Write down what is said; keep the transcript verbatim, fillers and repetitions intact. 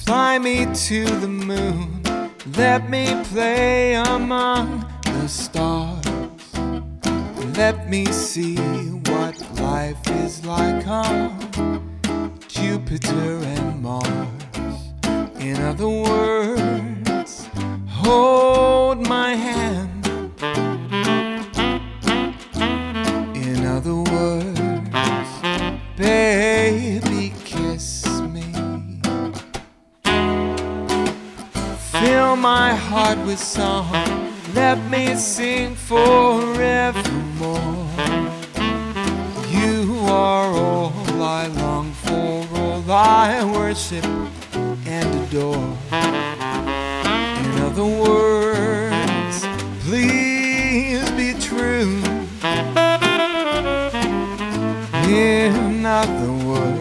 Fly me to the moon, let me play among the stars. Let me see what life is like on Jupiter and Mars. In other words, hold my hand. In other words, baby, kiss me. Fill my heart with song, let me sing forevermore. You are all I long for, all I worship and adore. In other words, please be true. In other words,